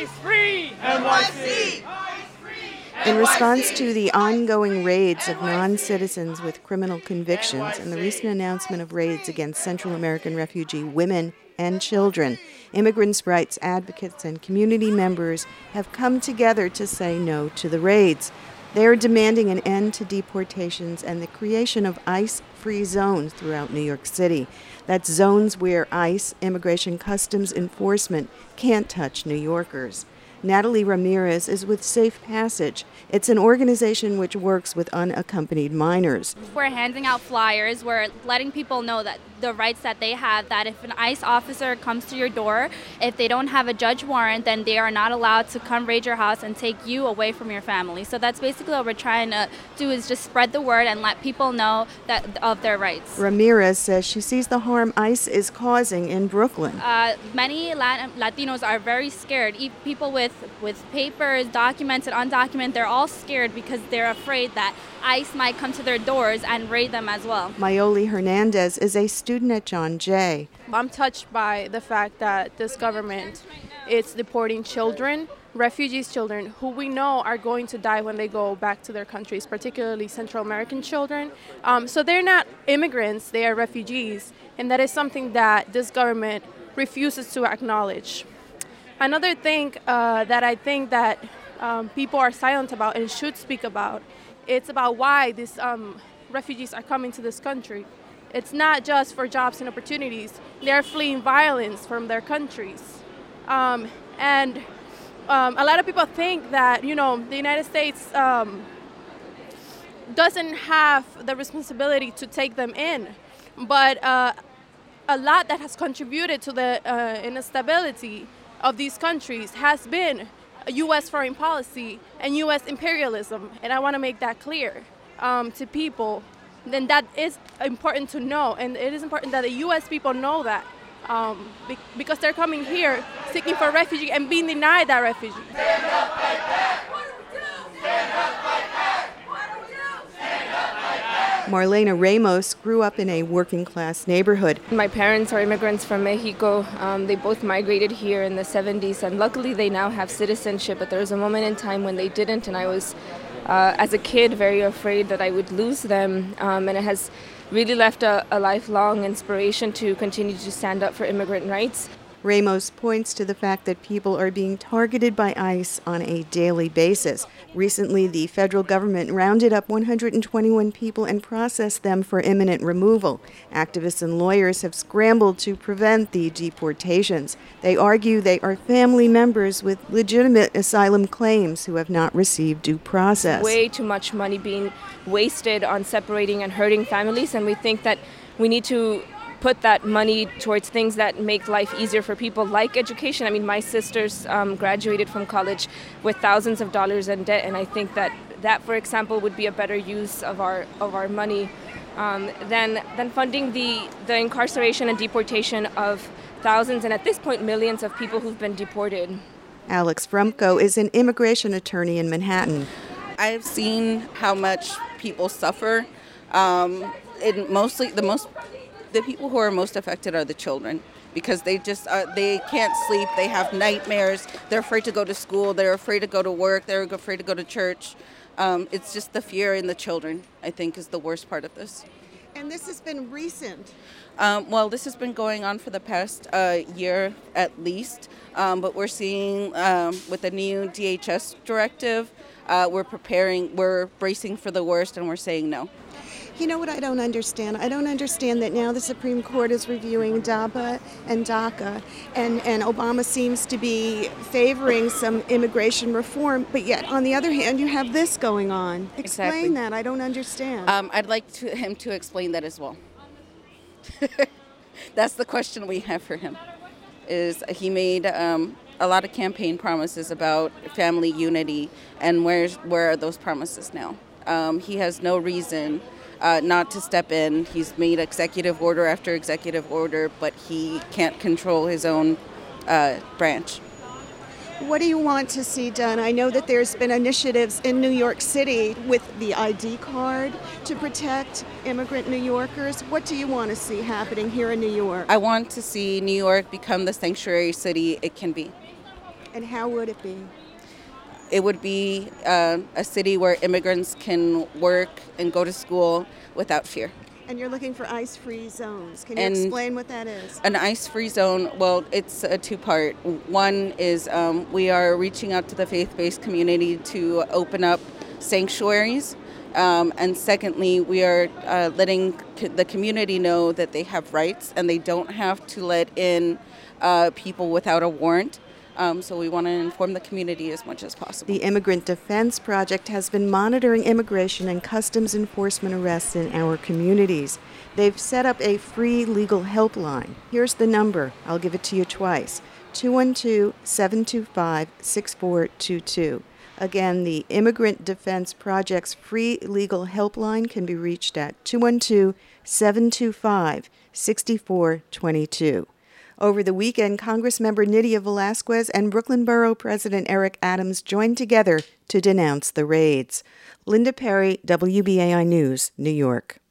ICE free! NYC! In response to the ongoing raids of non-citizens with criminal convictions and the recent announcement of raids against Central American refugee women and children, immigrants' rights advocates and community members have come together to say no to the raids. They are demanding an end to deportations and the creation of ICE-free zones throughout New York City. That's zones where ICE, Immigration Customs Enforcement, can't touch New Yorkers. Natalie Ramirez is with Safe Passage. It's an organization which works with unaccompanied minors. We're handing out flyers. We're letting people know that the rights that they have, that if an ICE officer comes to your door, if they don't have a judge warrant, then they are not allowed to come raid your house and take you away from your family. So that's basically what we're trying to do, is just spread the word and let people know that of their rights. Ramirez says she sees the harm ICE is causing in Brooklyn. Many Latinos are very scared. People with papers, documented, undocumented, they're all scared because they're afraid that ICE might come to their doors and raid them as well. Mayoli Hernandez is a student at John Jay. I'm touched by the fact that this government is deporting children, refugees children, who we know are going to die when they go back to their countries, particularly Central American children. So they're not immigrants, they are refugees, and that is something that this government refuses to acknowledge. Another thing that I think that people are silent about and should speak about, it's about why these refugees are coming to this country. It's not just for jobs and opportunities. They're fleeing violence from their countries. And a lot of people think that, the United States doesn't have the responsibility to take them in. But a lot that has contributed to the instability of these countries has been U.S. foreign policy and U.S. imperialism. And I want to make that clear to people. Then that is important to know. And it is important that the U.S. people know that because they're coming here seeking for refugee and being denied that refugee. Stand up, fight back! What do we do? Stand up, fight back! What do we do? Stand up, fight back! Marlena Ramos grew up in a working-class neighborhood. My parents are immigrants from Mexico. They both migrated here in the 70s, and luckily they now have citizenship, but there was a moment in time when they didn't, and I was, as a kid, very afraid that I would lose them, and it has really left a lifelong inspiration to continue to stand up for immigrant rights. Ramos points to the fact that people are being targeted by ICE on a daily basis. Recently, the federal government rounded up 121 people and processed them for imminent removal. Activists and lawyers have scrambled to prevent the deportations. They argue they are family members with legitimate asylum claims who have not received due process. Way too much money being wasted on separating and hurting families, and we think that we need to put that money towards things that make life easier for people, like education. I mean, my sisters graduated from college with thousands of dollars in debt, and I think that, for example, would be a better use of our money than funding the incarceration and deportation of thousands, and at this point, millions of people who've been deported. Alex Frumko is an immigration attorney in Manhattan. I've seen how much people suffer. The people who are most affected are the children, because they can't sleep, they have nightmares, they're afraid to go to school, they're afraid to go to work, they're afraid to go to church. It's just the fear in the children, I think, is the worst part of this. And this has been recent. Well, this has been going on for the past year at least, but we're seeing with the new DHS directive, we're bracing for the worst, and we're saying no. You know what I don't understand? I don't understand that now the Supreme Court is reviewing DAPA and DACA, and Obama seems to be favoring some immigration reform, but yet, on the other hand, you have this going on. Explain Exactly. that. I don't understand. I'd like him to explain that as well. That's the question we have for him. Is he made a lot of campaign promises about family unity, and where are those promises now? He has no reason not to step in. He's made executive order after executive order, but he can't control his own branch. What do you want to see done? I know that there's been initiatives in New York City with the ID card to protect immigrant New Yorkers. What do you want to see happening here in New York? I want to see New York become the sanctuary city it can be. And how would it be? It would be a city where immigrants can work and go to school without fear. And you're looking for ICE-free zones. Can you And explain what that is? An ICE-free zone, well, it's a two-part. One is we are reaching out to the faith-based community to open up sanctuaries. And secondly, we are letting the community know that they have rights and they don't have to let in people without a warrant. So we want to inform the community as much as possible. The Immigrant Defense Project has been monitoring immigration and customs enforcement arrests in our communities. They've set up a free legal helpline. Here's the number. I'll give it to you twice. 212-725-6422. Again, the Immigrant Defense Project's free legal helpline can be reached at 212-725-6422. Over the weekend, Congressmember Nydia Velázquez and Brooklyn Borough President Eric Adams joined together to denounce the raids. Linda Perry, WBAI News, New York.